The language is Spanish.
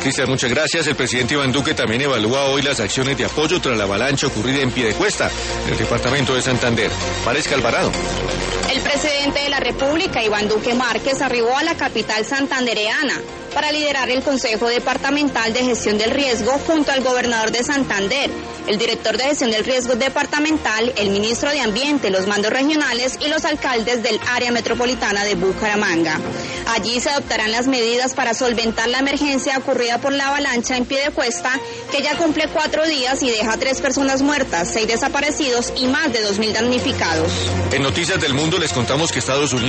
Cristian, muchas gracias. El presidente Iván Duque también evalúa hoy las acciones de apoyo tras la avalancha ocurrida en Piedecuesta, en el departamento de Santander. Parezca Alvarado. El presidente de la República, Iván Duque Márquez, arribó a la capital santandereana para liderar el Consejo Departamental de Gestión del Riesgo junto al gobernador de Santander, el director de Gestión del Riesgo Departamental, el ministro de Ambiente, los mandos regionales y los alcaldes del área metropolitana de Bucaramanga. Allí se adoptarán las medidas para solventar la emergencia ocurrida por la avalancha en Piedecuesta, que ya cumple 4 días y deja 3 personas muertas, 6 desaparecidos y más de 2.000 damnificados. En Noticias del Mundo les contamos que Estados Unidos